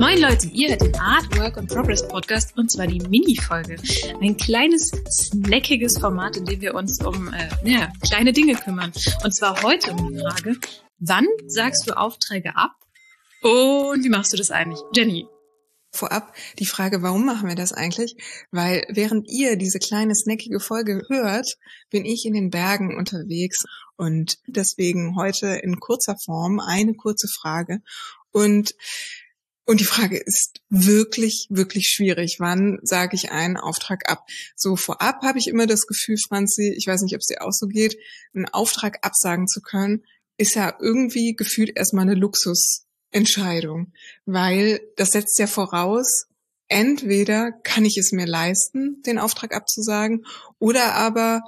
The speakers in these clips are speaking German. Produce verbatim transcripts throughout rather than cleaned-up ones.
Moin Leute, ihr hört den Art, Work and Progress Podcast und zwar die Mini-Folge. Ein kleines, snackiges Format, in dem wir uns um äh, ja, kleine Dinge kümmern. Und zwar heute um die Frage, wann sagst du Aufträge ab und wie machst du das eigentlich? Jenny. Vorab die Frage, warum machen wir das eigentlich? Weil während ihr diese kleine, snackige Folge hört, bin ich in den Bergen unterwegs und deswegen heute in kurzer Form eine kurze Frage. Und Und die Frage ist wirklich, wirklich schwierig. Wann sage ich einen Auftrag ab? So vorab habe ich immer das Gefühl, Franzi, ich weiß nicht, ob es dir auch so geht, einen Auftrag absagen zu können, ist ja irgendwie gefühlt erstmal eine Luxusentscheidung. Weil das setzt ja voraus, entweder kann ich es mir leisten, den Auftrag abzusagen, oder aber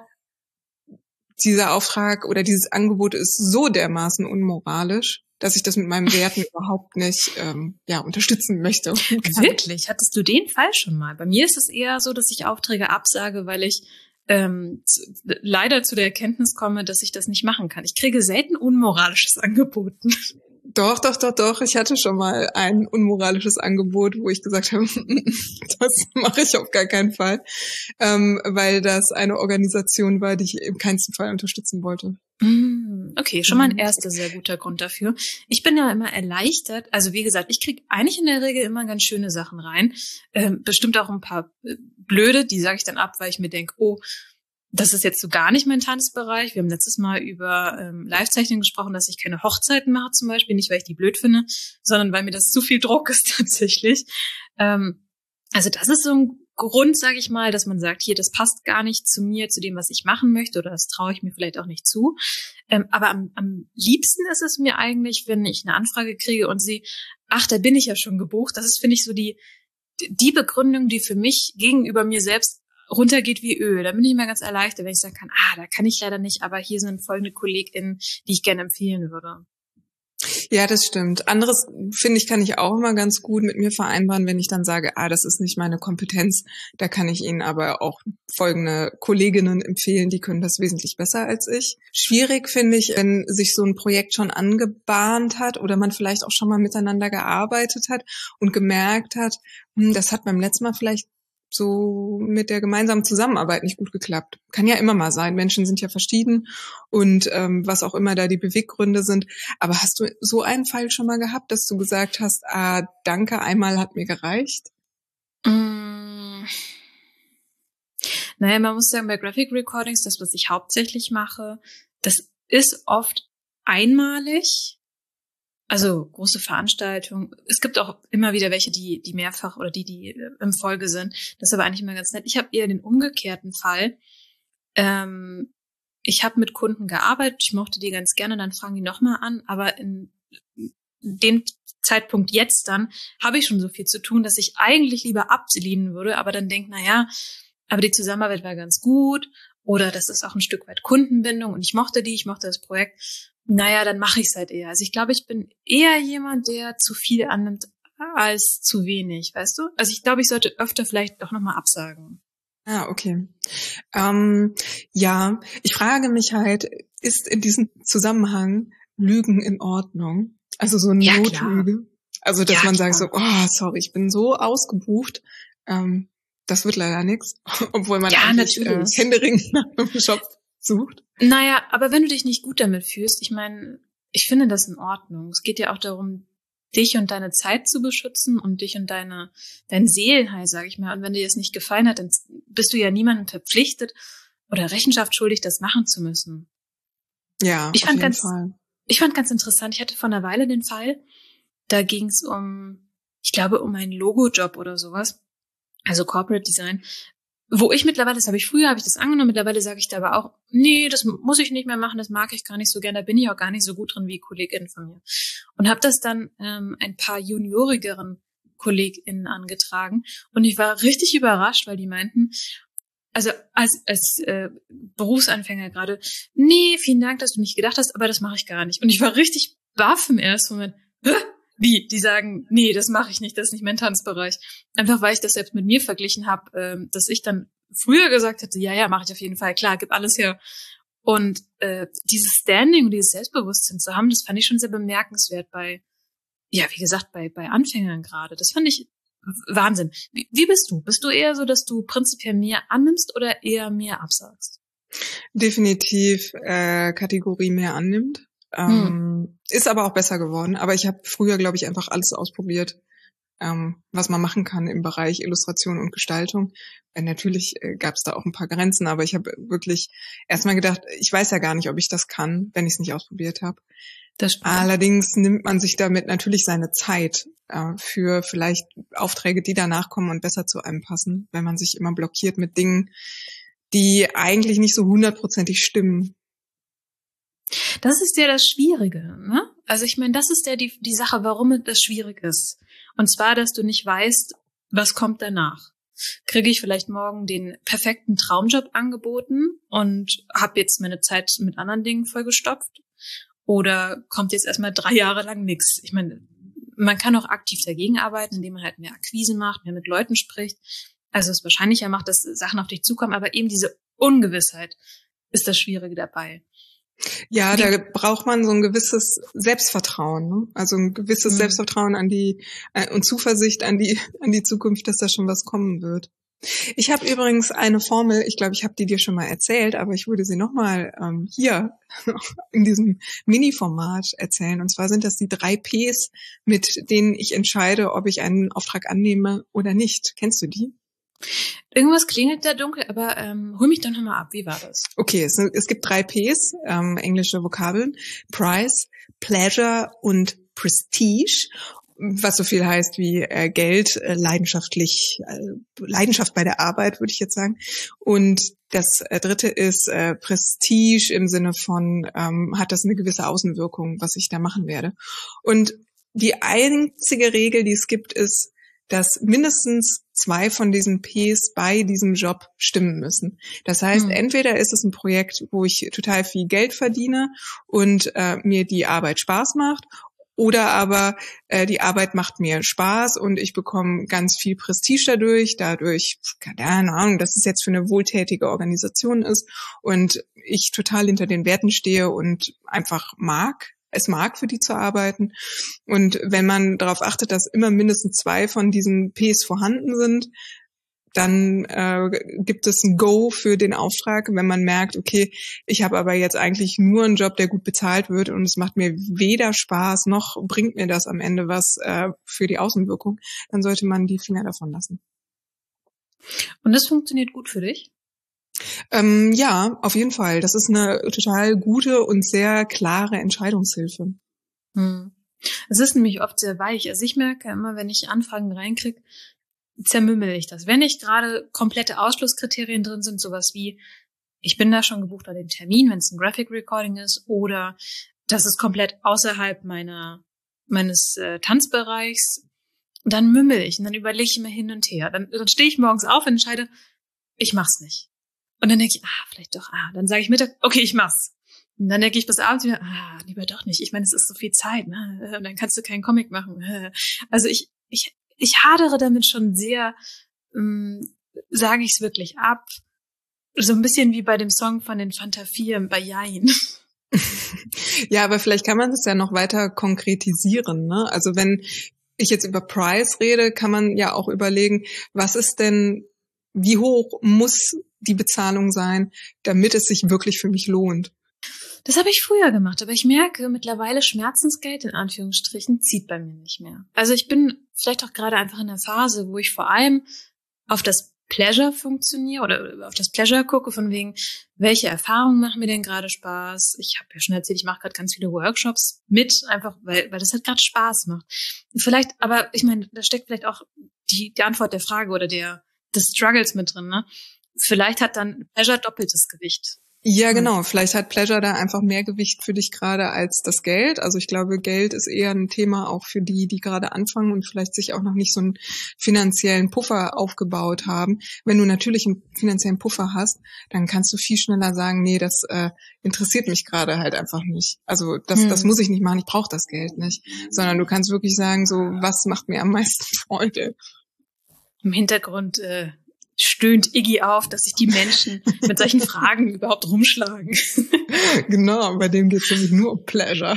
dieser Auftrag oder dieses Angebot ist so dermaßen unmoralisch, dass ich das mit meinen Werten überhaupt nicht ähm, ja unterstützen möchte. Wirklich? Hattest du den Fall schon mal? Bei mir ist es eher so, dass ich Aufträge absage, weil ich ähm, zu, leider zu der Erkenntnis komme, dass ich das nicht machen kann. Ich kriege selten unmoralisches angeboten. Doch, doch, doch, doch. Ich hatte schon mal ein unmoralisches Angebot, wo ich gesagt habe, das mache ich auf gar keinen Fall, ähm, weil das eine Organisation war, die ich im keinsten Fall unterstützen wollte. Okay, schon mal ein erster sehr guter Grund dafür. Ich bin ja immer erleichtert. Also wie gesagt, ich kriege eigentlich in der Regel immer ganz schöne Sachen rein. Ähm, bestimmt auch ein paar äh, blöde, die sage ich dann ab, weil ich mir denke, oh, das ist jetzt so gar nicht mein Tanzbereich. Wir haben letztes Mal über ähm, Live-Zeichnen gesprochen, dass ich keine Hochzeiten mache zum Beispiel. Nicht, weil ich die blöd finde, sondern weil mir das zu viel Druck ist tatsächlich. Ähm, also das ist so ein Grund, sage ich mal, dass man sagt, hier, das passt gar nicht zu mir, zu dem, was ich machen möchte, oder das traue ich mir vielleicht auch nicht zu. Ähm, aber am, am liebsten ist es mir eigentlich, wenn ich eine Anfrage kriege und sehe, ach, da bin ich ja schon gebucht. Das ist, finde ich, so die die Begründung, die für mich gegenüber mir selbst runtergeht wie Öl. Da bin ich immer ganz erleichtert, wenn ich sagen kann, ah, da kann ich leider nicht, aber hier sind folgende KollegInnen, die ich gerne empfehlen würde. Ja, das stimmt. Anderes, finde ich, kann ich auch immer ganz gut mit mir vereinbaren, wenn ich dann sage, ah, das ist nicht meine Kompetenz. Da kann ich Ihnen aber auch folgende Kolleginnen empfehlen, die können das wesentlich besser als ich. Schwierig finde ich, wenn sich so ein Projekt schon angebahnt hat oder man vielleicht auch schon mal miteinander gearbeitet hat und gemerkt hat, hm, das hat beim letzten Mal vielleicht so mit der gemeinsamen Zusammenarbeit nicht gut geklappt. Kann ja immer mal sein. Menschen sind ja verschieden und ähm, was auch immer da die Beweggründe sind. Aber hast du so einen Fall schon mal gehabt, dass du gesagt hast, ah, danke, einmal hat mir gereicht? Mm. Naja, man muss sagen, bei Graphic Recordings, das, was ich hauptsächlich mache, das ist oft einmalig. Also große Veranstaltungen. Es gibt auch immer wieder welche, die die mehrfach oder die, die in Folge sind. Das ist aber eigentlich immer ganz nett. Ich habe eher den umgekehrten Fall. Ähm, ich habe mit Kunden gearbeitet, ich mochte die ganz gerne, dann fragen die nochmal an. Aber in dem Zeitpunkt jetzt dann habe ich schon so viel zu tun, dass ich eigentlich lieber ablehnen würde, aber dann denke, naja, aber die Zusammenarbeit war ganz gut oder das ist auch ein Stück weit Kundenbindung und ich mochte die, ich mochte das Projekt. Naja, dann mache ich es halt eher. Also ich glaube, ich bin eher jemand, der zu viel annimmt als zu wenig, weißt du? Also ich glaube, ich sollte öfter vielleicht doch nochmal absagen. Ah, okay. Ähm, ja, ich frage mich halt, ist in diesem Zusammenhang Lügen in Ordnung? Also so eine Ja, Notlüge? klar. Also dass Ja, man klar. sagt so, oh, sorry, ich bin so ausgebucht, ähm, das wird leider nichts, obwohl man ja, eigentlich äh, natürlich. händeringend nach einem Job sucht. Naja, aber wenn du dich nicht gut damit fühlst, ich meine, ich finde das in Ordnung. Es geht ja auch darum, dich und deine Zeit zu beschützen und dich und deine dein Seelenheil, sage ich mal. Und wenn dir das nicht gefallen hat, dann bist du ja niemandem verpflichtet oder Rechenschaft schuldig, das machen zu müssen. Ja, ich auf fand jeden ganz, Fall. Ich fand ganz interessant, ich hatte vor einer Weile den Fall, da ging es um, ich glaube, um einen Logo-Job oder sowas, also Corporate Design, wo ich mittlerweile, das habe ich früher, habe ich das angenommen, mittlerweile sage ich da aber auch, nee, das muss ich nicht mehr machen, das mag ich gar nicht so gerne, da bin ich auch gar nicht so gut drin wie KollegInnen von mir. Und habe das dann ähm, ein paar juniorigeren KollegInnen angetragen und ich war richtig überrascht, weil die meinten, also als als äh, Berufsanfänger gerade, nee, vielen Dank, dass du mich gedacht hast, aber das mache ich gar nicht. Und ich war richtig baff im ersten Moment. Hä? Wie? Die sagen, nee, das mache ich nicht, das ist nicht mein Tanzbereich. Einfach weil ich das selbst mit mir verglichen habe, ähm, dass ich dann früher gesagt hätte, ja, ja, mache ich auf jeden Fall, klar, gib alles her. Und äh, dieses Standing und dieses Selbstbewusstsein zu haben, das fand ich schon sehr bemerkenswert bei ja, wie gesagt, bei, bei Anfängern gerade. Das fand ich Wahnsinn. Wie, wie bist du? Bist du eher so, dass du prinzipiell mehr annimmst oder eher mehr absagst? Definitiv äh, Kategorie mehr annimmt. Ähm, hm. Ist aber auch besser geworden. Aber ich habe früher, glaube ich, einfach alles ausprobiert, ähm, was man machen kann im Bereich Illustration und Gestaltung. Äh, natürlich äh, gab es da auch ein paar Grenzen, aber ich habe wirklich erstmal gedacht, ich weiß ja gar nicht, ob ich das kann, wenn ich es nicht ausprobiert habe. Allerdings nimmt man sich damit natürlich seine Zeit äh, für vielleicht Aufträge, die danach kommen und besser zu einem passen, wenn man sich immer blockiert mit Dingen, die eigentlich nicht so hundertprozentig stimmen. Das ist ja das Schwierige, ne? Also ich meine, das ist ja die, die Sache, warum das schwierig ist. Und zwar, dass du nicht weißt, was kommt danach. Kriege ich vielleicht morgen den perfekten Traumjob angeboten und habe jetzt meine Zeit mit anderen Dingen vollgestopft? Oder kommt jetzt erstmal drei Jahre lang nichts? Ich meine, man kann auch aktiv dagegen arbeiten, indem man halt mehr Akquise macht, mehr mit Leuten spricht. Also es wahrscheinlicher macht, dass Sachen auf dich zukommen, aber eben diese Ungewissheit ist das Schwierige dabei. Ja, da braucht man so ein gewisses Selbstvertrauen, ne? Also ein gewisses mhm. Selbstvertrauen an die äh, und Zuversicht an die an die Zukunft, dass da schon was kommen wird. Ich habe übrigens eine Formel, ich glaube, ich habe die dir schon mal erzählt, aber ich würde sie nochmal ähm, hier in diesem Mini-Format erzählen. Und zwar sind das die drei Ps, mit denen ich entscheide, ob ich einen Auftrag annehme oder nicht. Kennst du die? Irgendwas klingelt da dunkel, aber ähm, hol mich doch nochmal ab. Wie war das? Okay, es, es gibt drei Ps, ähm, englische Vokabeln. Price, Pleasure und Prestige. Was so viel heißt wie äh, Geld, äh, leidenschaftlich, äh, Leidenschaft bei der Arbeit, würde ich jetzt sagen. Und das äh, dritte ist äh, Prestige im Sinne von, ähm, hat das eine gewisse Außenwirkung, was ich da machen werde. Und die einzige Regel, die es gibt, ist, dass mindestens zwei von diesen Ps bei diesem Job stimmen müssen. Das heißt, mhm. entweder ist es ein Projekt, wo ich total viel Geld verdiene und äh, mir die Arbeit Spaß macht, oder aber äh, die Arbeit macht mir Spaß und ich bekomme ganz viel Prestige dadurch, dadurch, keine Ahnung, dass es jetzt für eine wohltätige Organisation ist und ich total hinter den Werten stehe und einfach mag, es mag, für die zu arbeiten. Und wenn man darauf achtet, dass immer mindestens zwei von diesen Ps vorhanden sind, dann äh, gibt es ein Go für den Auftrag. Wenn man merkt, okay, ich habe aber jetzt eigentlich nur einen Job, der gut bezahlt wird und es macht mir weder Spaß noch bringt mir das am Ende was äh, für die Außenwirkung, dann sollte man die Finger davon lassen. Und das funktioniert gut für dich? Ähm, ja, auf jeden Fall. Das ist eine total gute und sehr klare Entscheidungshilfe. Hm. Es ist nämlich oft sehr weich. Also ich merke immer, wenn ich Anfragen reinkriege, zermümmel ich das. Wenn nicht gerade komplette Ausschlusskriterien drin sind, sowas wie, ich bin da schon gebucht an den Termin, wenn es ein Graphic Recording ist, oder das ist komplett außerhalb meiner meines äh, Tanzbereichs, dann mümmel ich und dann überlege ich immer hin und her. Dann, dann stehe ich morgens auf und entscheide, ich mach's nicht. Und dann denke ich, ah, vielleicht doch, ah. Dann sage ich Mittag, okay, ich mach's. Und dann denke ich bis abends wieder, ah, lieber doch nicht. Ich meine, es ist so viel Zeit, ne? Und dann kannst du keinen Comic machen. Also ich, ich, ich hadere damit schon sehr, ähm, sage ich es wirklich ab. So ein bisschen wie bei dem Song von den Fanta vier bei Jein. Ja, aber vielleicht kann man das ja noch weiter konkretisieren, ne? Also wenn ich jetzt über Price rede, kann man ja auch überlegen, was ist denn, wie hoch muss die Bezahlung sein, damit es sich wirklich für mich lohnt? Das habe ich früher gemacht, aber ich merke, mittlerweile Schmerzensgeld in Anführungsstrichen zieht bei mir nicht mehr. Also ich bin vielleicht auch gerade einfach in der Phase, wo ich vor allem auf das Pleasure funktioniere oder auf das Pleasure gucke, von wegen, welche Erfahrungen machen mir denn gerade Spaß? Ich habe ja schon erzählt, ich mache gerade ganz viele Workshops mit, einfach weil weil das halt gerade Spaß macht. Vielleicht, aber ich meine, da steckt vielleicht auch die, die Antwort der Frage oder der des Struggles mit drin, ne? Vielleicht hat dann Pleasure doppeltes Gewicht. Ja, genau. Vielleicht hat Pleasure da einfach mehr Gewicht für dich gerade als das Geld. Also ich glaube, Geld ist eher ein Thema auch für die, die gerade anfangen und vielleicht sich auch noch nicht so einen finanziellen Puffer aufgebaut haben. Wenn du natürlich einen finanziellen Puffer hast, dann kannst du viel schneller sagen, nee, das äh, interessiert mich gerade halt einfach nicht. Also das, hm. das muss ich nicht machen, ich brauche das Geld nicht. Sondern du kannst wirklich sagen, so, was macht mir am meisten Freude? Im Hintergrund äh stöhnt Iggy auf, dass sich die Menschen mit solchen Fragen überhaupt rumschlagen. Genau, bei dem geht es nämlich nur um Pleasure.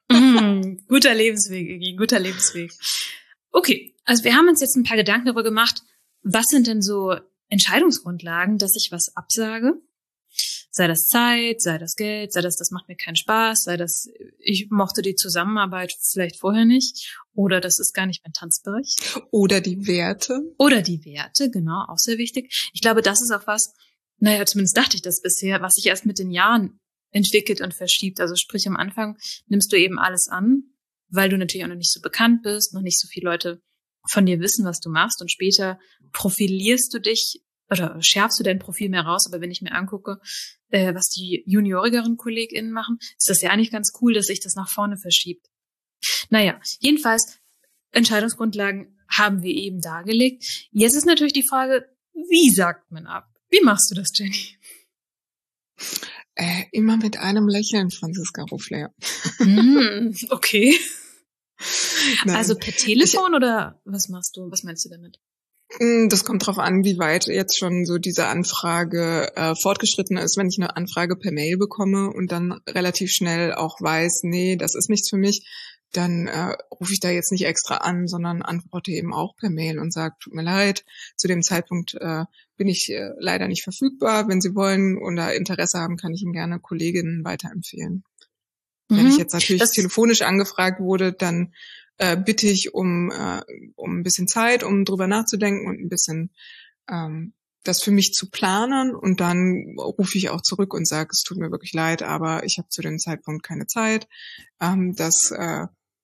Mm, guter Lebensweg, Iggy, guter Lebensweg. Okay, also wir haben uns jetzt ein paar Gedanken darüber gemacht, was sind denn so Entscheidungsgrundlagen, dass ich was absage? Sei das Zeit, sei das Geld, sei das, das macht mir keinen Spaß, sei das, ich mochte die Zusammenarbeit vielleicht vorher nicht oder das ist gar nicht mein Tanzbereich. Oder die Werte. Oder die Werte, genau, auch sehr wichtig. Ich glaube, das ist auch was, naja, zumindest dachte ich das bisher, was sich erst mit den Jahren entwickelt und verschiebt. Also sprich, am Anfang nimmst du eben alles an, weil du natürlich auch noch nicht so bekannt bist, noch nicht so viele Leute von dir wissen, was du machst und später profilierst du dich oder schärfst du dein Profil mehr raus. Aber wenn ich mir angucke, äh, was die juniorigeren KollegInnen machen, ist das ja eigentlich ganz cool, dass sich das nach vorne verschiebt. Naja, jedenfalls, Entscheidungsgrundlagen haben wir eben dargelegt. Jetzt ist natürlich die Frage, wie sagt man ab? Wie machst du das, Jenny? Äh, immer mit einem Lächeln, Franziska Ruffler. Mm, okay. Nein. Also per Telefon ich, oder was machst du? Was meinst du damit? Das kommt drauf an, wie weit jetzt schon so diese Anfrage äh, fortgeschritten ist. Wenn ich eine Anfrage per Mail bekomme und dann relativ schnell auch weiß, nee, das ist nichts für mich, dann äh, rufe ich da jetzt nicht extra an, sondern antworte eben auch per Mail und sage, tut mir leid, zu dem Zeitpunkt äh, bin ich äh, leider nicht verfügbar. Wenn Sie wollen oder Interesse haben, kann ich Ihnen gerne Kolleginnen weiterempfehlen. Mhm. Wenn ich jetzt natürlich das telefonisch angefragt wurde, dann äh, bitte ich um äh, um ein bisschen Zeit, um drüber nachzudenken und ein bisschen ähm, das für mich zu planen und dann rufe ich auch zurück und sage, es tut mir wirklich leid, aber ich habe zu dem Zeitpunkt keine Zeit. Ähm, das äh,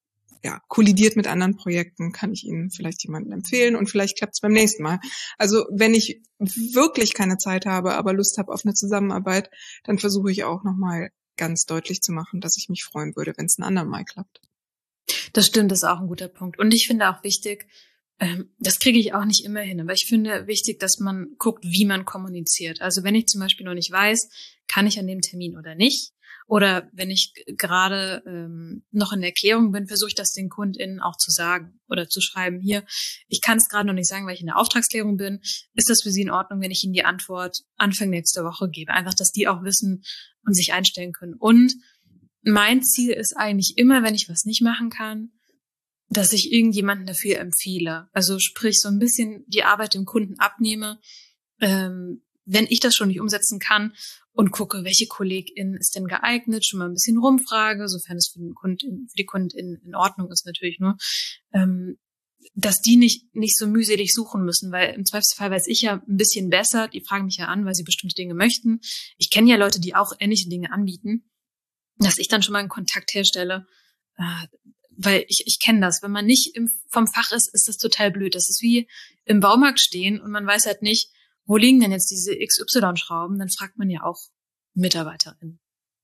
ja kollidiert mit anderen Projekten, kann ich Ihnen vielleicht jemanden empfehlen und vielleicht klappt es beim nächsten Mal. Also wenn ich wirklich keine Zeit habe, aber Lust habe auf eine Zusammenarbeit, dann versuche ich auch nochmal ganz deutlich zu machen, dass ich mich freuen würde, wenn es ein andermal klappt. Das stimmt, das ist auch ein guter Punkt. Und ich finde auch wichtig, ähm, das kriege ich auch nicht immer hin, aber ich finde wichtig, dass man guckt, wie man kommuniziert. Also wenn ich zum Beispiel noch nicht weiß, kann ich an dem Termin oder nicht, oder wenn ich gerade ähm, noch in der Erklärung bin, versuche ich das den KundInnen auch zu sagen oder zu schreiben. Hier, ich kann es gerade noch nicht sagen, weil ich in der Auftragsklärung bin. Ist das für Sie in Ordnung, wenn ich Ihnen die Antwort Anfang nächster Woche gebe? Einfach, dass die auch wissen und sich einstellen können. Und mein Ziel ist eigentlich immer, wenn ich was nicht machen kann, dass ich irgendjemanden dafür empfehle. Also sprich, so ein bisschen die Arbeit dem Kunden abnehme, ähm, wenn ich das schon nicht umsetzen kann und gucke, welche KollegInnen ist denn geeignet, schon mal ein bisschen rumfrage, sofern es für den Kunden, für die KundInnen in Ordnung ist natürlich nur, ähm, dass die nicht nicht so mühselig suchen müssen, weil im Zweifelsfall weiß ich ja ein bisschen besser, die fragen mich ja an, weil sie bestimmte Dinge möchten. Ich kenne ja Leute, die auch ähnliche Dinge anbieten, dass ich dann schon mal einen Kontakt herstelle, äh, weil ich ich kenne das. Wenn man nicht im, vom Fach ist, ist das total blöd. Das ist wie im Baumarkt stehen und man weiß halt nicht, wo liegen denn jetzt diese X Y-Schrauben? Dann fragt man ja auch MitarbeiterInnen.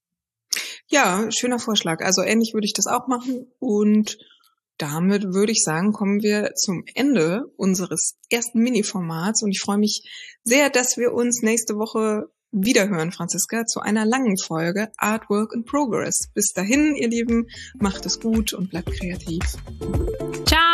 Ja, schöner Vorschlag. Also ähnlich würde ich das auch machen und damit würde ich sagen, kommen wir zum Ende unseres ersten Mini-Formats und ich freue mich sehr, dass wir uns nächste Woche wiederhören, Franziska, zu einer langen Folge Artwork in Progress. Bis dahin, ihr Lieben, macht es gut und bleibt kreativ. Ciao!